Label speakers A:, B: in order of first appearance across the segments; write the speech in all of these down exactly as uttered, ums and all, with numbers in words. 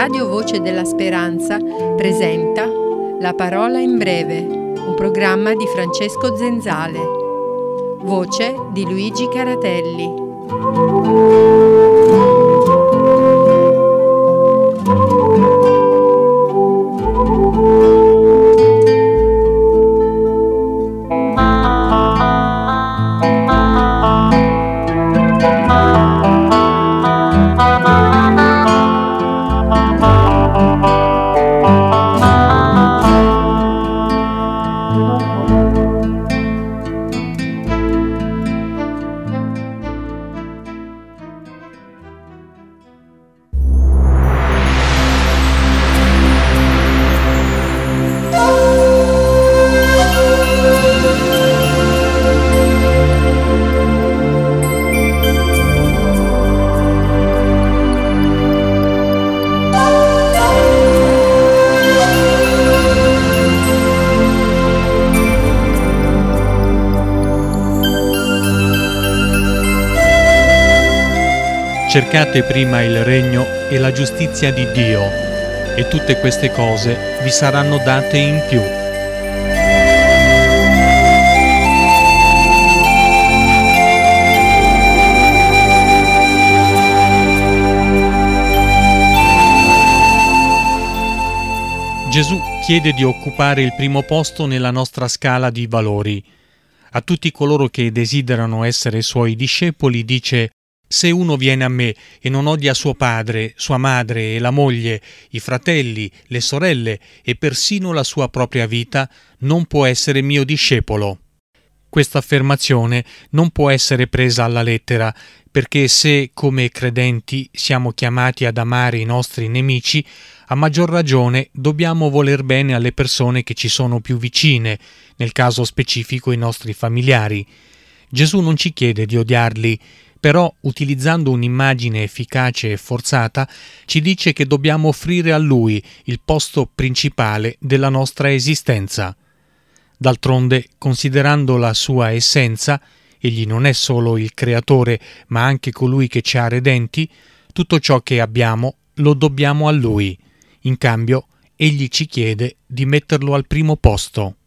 A: Radio Voce della Speranza presenta La Parola in Breve, un programma di Francesco Zenzale. Voce di Luigi Caratelli.
B: Cercate prima il regno e la giustizia di Dio, e tutte queste cose vi saranno date in più. Gesù chiede di occupare il primo posto nella nostra scala di valori. A tutti coloro che desiderano essere suoi discepoli dice: se uno viene a me e non odia suo padre, sua madre e la moglie, i fratelli, le sorelle e persino la sua propria vita, non può essere mio discepolo. Questa affermazione non può essere presa alla lettera, perché se, come credenti, siamo chiamati ad amare i nostri nemici, a maggior ragione dobbiamo voler bene alle persone che ci sono più vicine, nel caso specifico i nostri familiari. Gesù non ci chiede di odiarli, però, utilizzando un'immagine efficace e forzata, ci dice che dobbiamo offrire a Lui il posto principale della nostra esistenza. D'altronde, considerando la sua essenza, egli non è solo il Creatore, ma anche colui che ci ha redenti, tutto ciò che abbiamo lo dobbiamo a Lui. In cambio, egli ci chiede di metterlo al primo posto.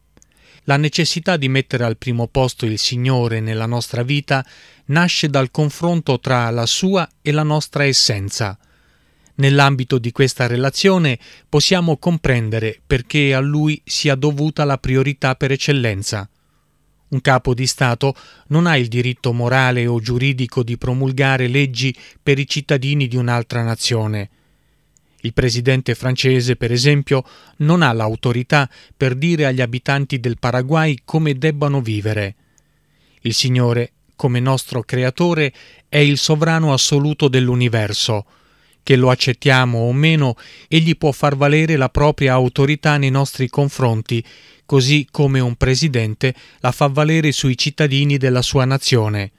B: La necessità di mettere al primo posto il Signore nella nostra vita nasce dal confronto tra la sua e la nostra essenza. Nell'ambito di questa relazione possiamo comprendere perché a Lui sia dovuta la priorità per eccellenza. Un capo di Stato non ha il diritto morale o giuridico di promulgare leggi per i cittadini di un'altra nazione. Il presidente francese, per esempio, non ha l'autorità per dire agli abitanti del Paraguay come debbano vivere. Il Signore, come nostro Creatore, è il sovrano assoluto dell'universo. Che lo accettiamo o meno, egli può far valere la propria autorità nei nostri confronti, così come un presidente la fa valere sui cittadini della sua nazione.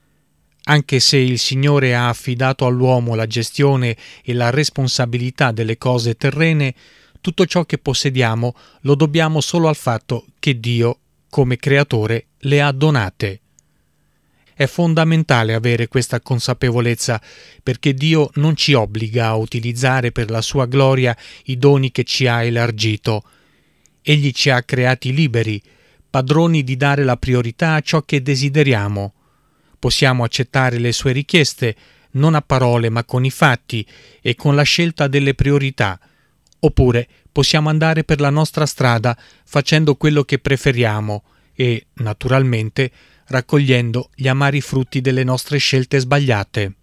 B: Anche se il Signore ha affidato all'uomo la gestione e la responsabilità delle cose terrene, tutto ciò che possediamo lo dobbiamo solo al fatto che Dio, come Creatore, le ha donate. È fondamentale avere questa consapevolezza, perché Dio non ci obbliga a utilizzare per la sua gloria i doni che ci ha elargito. Egli ci ha creati liberi, padroni di dare la priorità a ciò che desideriamo. Possiamo accettare le sue richieste, non a parole ma con i fatti e con la scelta delle priorità, oppure possiamo andare per la nostra strada facendo quello che preferiamo e, naturalmente, raccogliendo gli amari frutti delle nostre scelte sbagliate.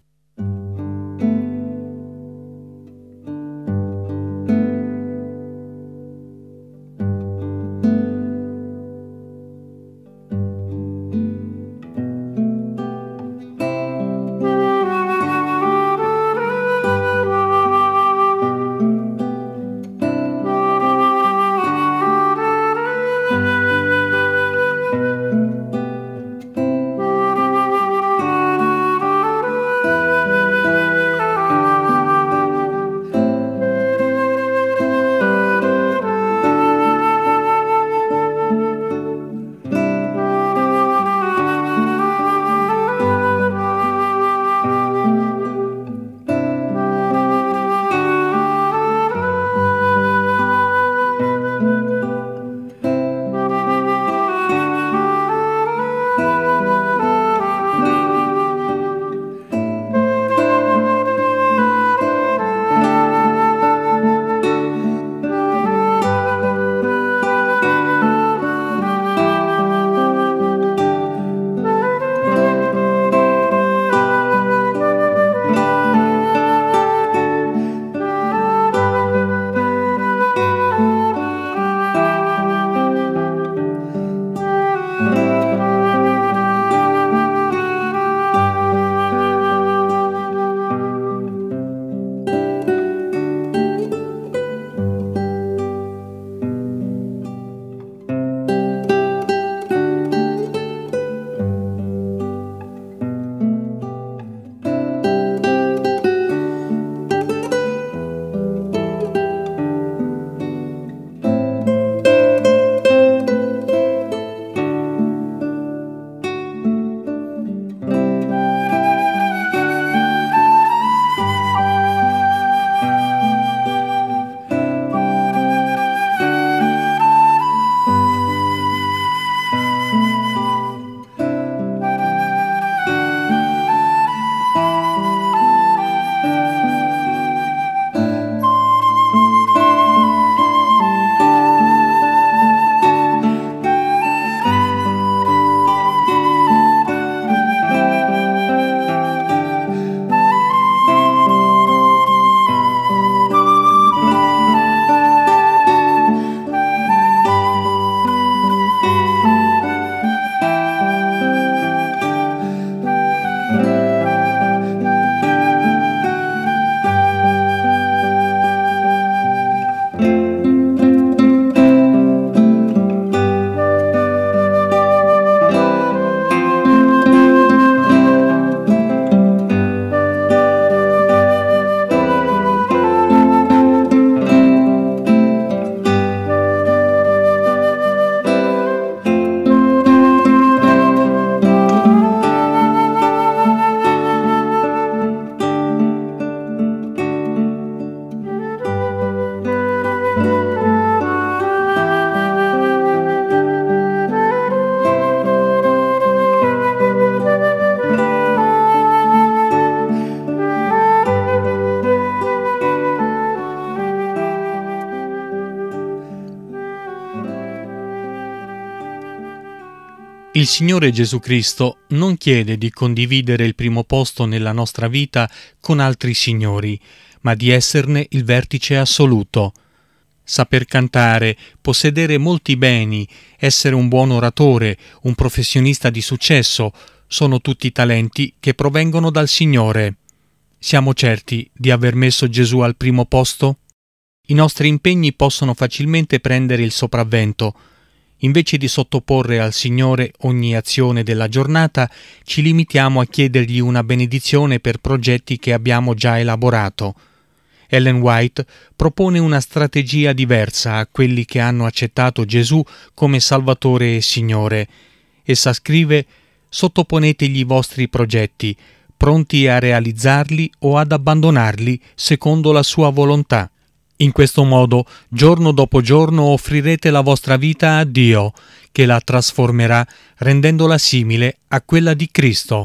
B: Il Signore Gesù Cristo non chiede di condividere il primo posto nella nostra vita con altri signori, ma di esserne il vertice assoluto. Saper cantare, possedere molti beni, essere un buon oratore, un professionista di successo, sono tutti talenti che provengono dal Signore. Siamo certi di aver messo Gesù al primo posto? I nostri impegni possono facilmente prendere il sopravvento. Invece di sottoporre al Signore ogni azione della giornata, ci limitiamo a chiedergli una benedizione per progetti che abbiamo già elaborato. Ellen White propone una strategia diversa a quelli che hanno accettato Gesù come Salvatore e Signore. Essa scrive: sottoponetegli i vostri progetti, pronti a realizzarli o ad abbandonarli secondo la sua volontà. In questo modo, giorno dopo giorno, offrirete la vostra vita a Dio, che la trasformerà rendendola simile a quella di Cristo.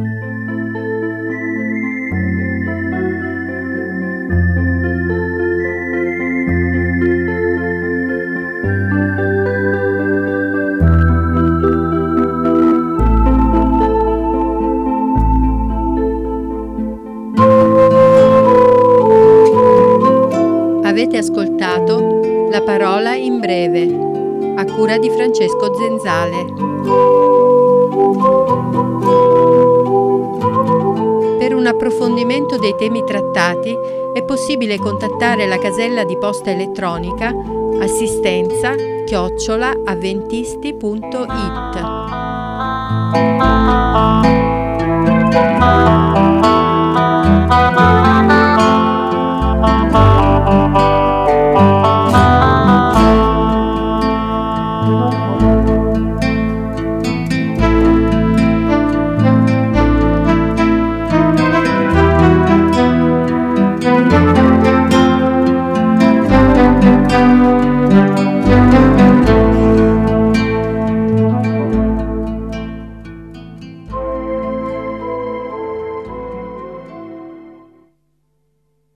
A: Avete ascoltato La parola in breve, a cura di Francesco Zenzale. Per un approfondimento dei temi trattati è possibile contattare la casella di posta elettronica assistenza chiocciola avventisti punto it.